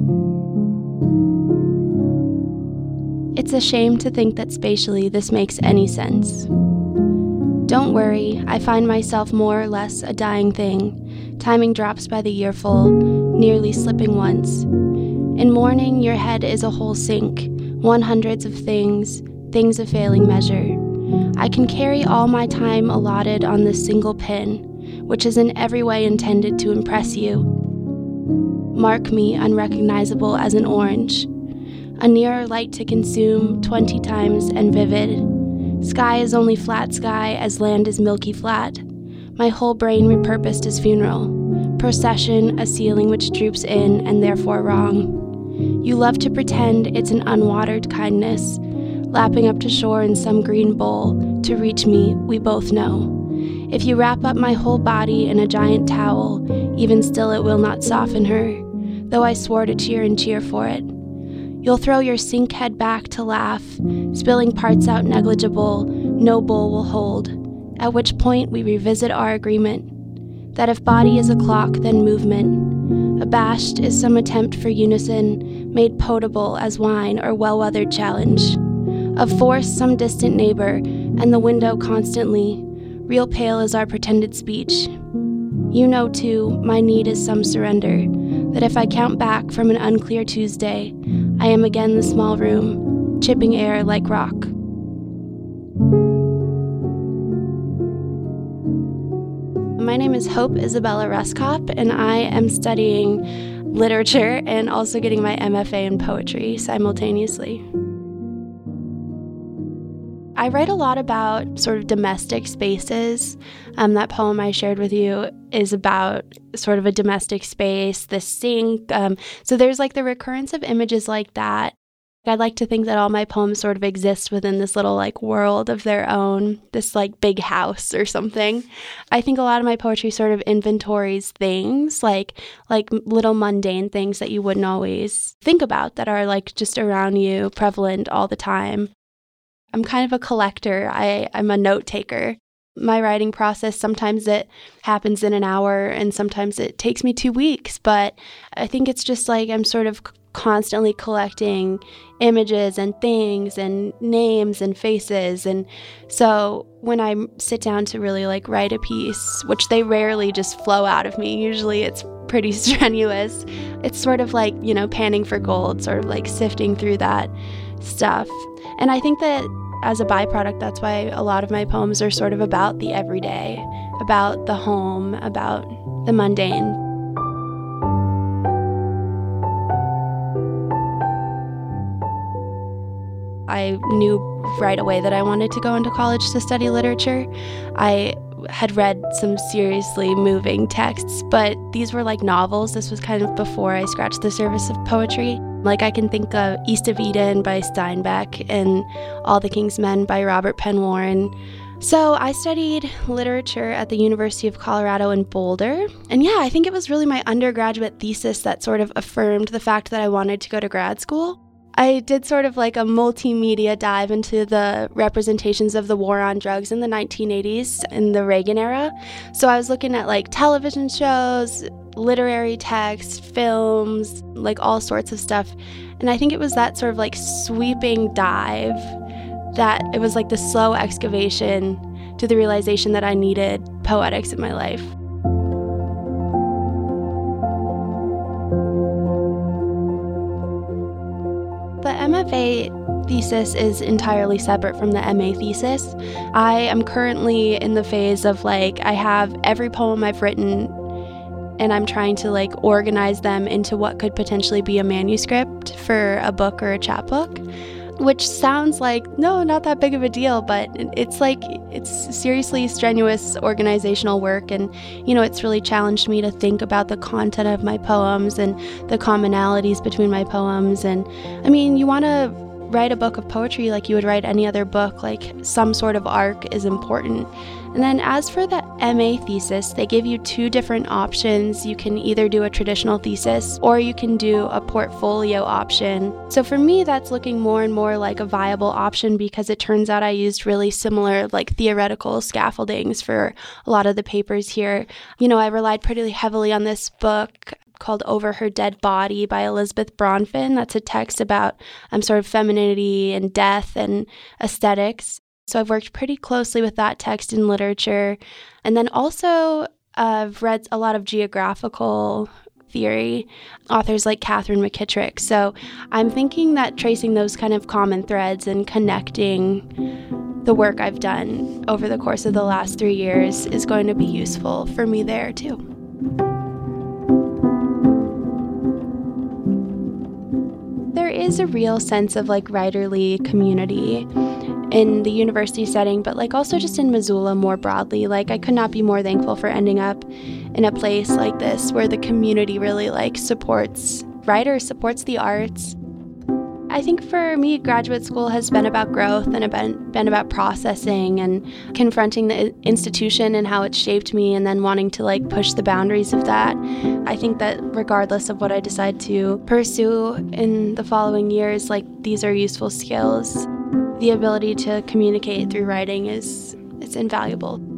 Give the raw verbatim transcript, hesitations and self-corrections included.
It's a shame to think that spatially this makes any sense. Don't worry, I find myself more or less a dying thing, timing drops by the earful, nearly slipping once. In morning, your head is a whole sink, one hundreds of things, things of failing measure. I can carry all my time allotted on this single pin, which is in every way intended to impress you. Mark me unrecognizable as an orange, a nearer light to consume twenty times and vivid. Sky is only flat sky as land is milky flat. My whole brain repurposed as funeral. Procession, a ceiling which droops in and therefore wrong. You love to pretend it's an unwatered kindness, lapping up to shore in some green bowl. To reach me, we both know. If you wrap up my whole body in a giant towel, even still it will not soften her, though I swore to cheer and cheer for it. You'll throw your sink head back to laugh, spilling parts out negligible, no bowl will hold, at which point we revisit our agreement, that if body is a clock, then movement. Abashed is some attempt for unison, made potable as wine or well-weathered challenge. Of force, some distant neighbor, and the window constantly, real pale is our pretended speech. You know, too, my need is some surrender, that if I count back from an unclear Tuesday, I am again the small room, chipping air like rock. My name is Hope Isabella Ruskop, and I am studying literature and also getting my M F A in poetry simultaneously. I write a lot about sort of domestic spaces. Um, that poem I shared with you is about sort of a domestic space, the sink. Um, so there's like the recurrence of images like that. I'd like to think that all my poems sort of exist within this little like world of their own, this like big house or something. I think a lot of my poetry sort of inventories things like like little mundane things that you wouldn't always think about that are like just around you, prevalent all the time. I'm kind of a collector. I, I'm a note taker. My writing process, sometimes it happens in an hour and sometimes it takes me two weeks. But I think it's just like I'm sort of constantly collecting images and things and names and faces. And so when I sit down to really like write a piece, which they rarely just flow out of me, usually it's pretty strenuous. It's sort of like, you know, panning for gold, sort of like sifting through that stuff. And I think that as a byproduct, that's why a lot of my poems are sort of about the everyday, about the home, about the mundane. I knew right away that I wanted to go into college to study literature. I had read some seriously moving texts, but these were like novels. This was kind of before I scratched the surface of poetry. Like I can think of East of Eden by Steinbeck and All the King's Men by Robert Penn Warren. So I studied literature at the University of Colorado in Boulder. And yeah, I think it was really my undergraduate thesis that sort of affirmed the fact that I wanted to go to grad school. I did sort of like a multimedia dive into the representations of the war on drugs in the nineteen eighties in the Reagan era. So I was looking at like television shows, literary text, films, like all sorts of stuff. And I think it was that sort of like sweeping dive that it was like the slow excavation to the realization that I needed poetics in my life. The M F A thesis is entirely separate from the M A thesis. I am currently in the phase of like, I have every poem I've written and I'm trying to like organize them into what could potentially be a manuscript for a book or a chapbook, which sounds like, no, not that big of a deal, but it's like, it's seriously strenuous organizational work. And, you know, it's really challenged me to think about the content of my poems and the commonalities between my poems. And I mean, you want to write a book of poetry like you would write any other book, like some sort of arc is important. And then as for the M A thesis, they give you two different options. You can either do a traditional thesis or you can do a portfolio option. So for me, that's looking more and more like a viable option because it turns out I used really similar like theoretical scaffoldings for a lot of the papers here. You know, I relied pretty heavily on this book called Over Her Dead Body by Elizabeth Bronfen. That's a text about um, sort of femininity and death and aesthetics. So I've worked pretty closely with that text in literature. And then also uh, I've read a lot of geographical theory, authors like Catherine McKittrick. So I'm thinking that tracing those kind of common threads and connecting the work I've done over the course of the last three years is going to be useful for me there too. There is a real sense of like writerly community in the university setting, but like also just in Missoula more broadly. Like I could not be more thankful for ending up in a place like this where the community really like supports writers, supports the arts. I think for me, graduate school has been about growth and been, been about processing and confronting the institution and how it shaped me and then wanting to like push the boundaries of that. I think that regardless of what I decide to pursue in the following years, like these are useful skills. The ability to communicate through writing is, is invaluable.